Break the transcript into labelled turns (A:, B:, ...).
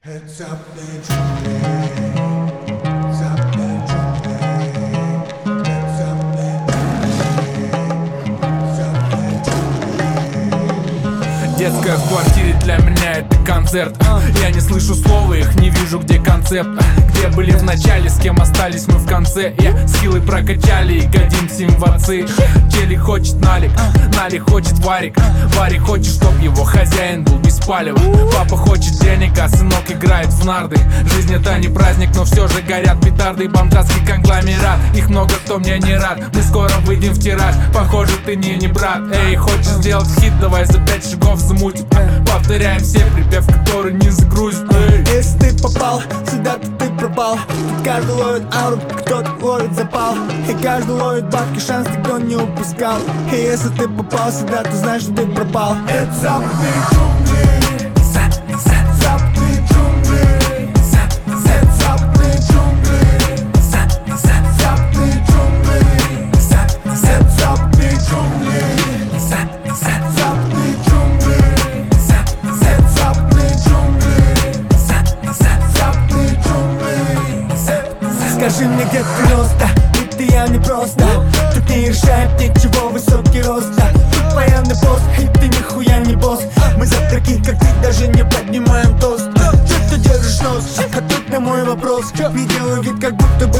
A: Детская в квартире для меня это концерт. Я не слышу слова, их не вижу, где концепт. Где были в начале, с кем остались мы в конце. Скиллы прокачали и годимся им в отцы. Чели хочет налик, налик хочет варик. Варик хочет, чтоб его хозяин был без палева. Папа хочет денег, а сынок играет в нарды. Жизнь это не праздник, но все же горят петарды и бомжатский конгломерат. Их много, кто мне не рад. Мы скоро выйдем в тираж, похоже ты не брат. Эй, хочешь сделать хит, давай за 5 шагов замутим. Повторяем все припев, который не загрузит.
B: Если ты попал сюда, то ты пропал. Тут каждый ловит ауру, кто-то ловит запал. И каждый ловит бабки, шанс никто не упускал. И если ты попал сюда, то знаешь, что ты пропал. Это западные джунгли. Западные джунгли. Это западные джунгли. Западные джунгли. Это западные джунгли. Западные джунгли. Это западные джунгли. Западные джунгли. Скажи мне, где ты рос, да? Ведь ты я не просто. Тут не решает ничего высокий рост. Тут военный пост, и ты нихуя не босс. Мы завтраки, как ты, даже не поднимаем тост. Чё ты держишь нос? А тут на мой вопрос не делаю вид, как будто бы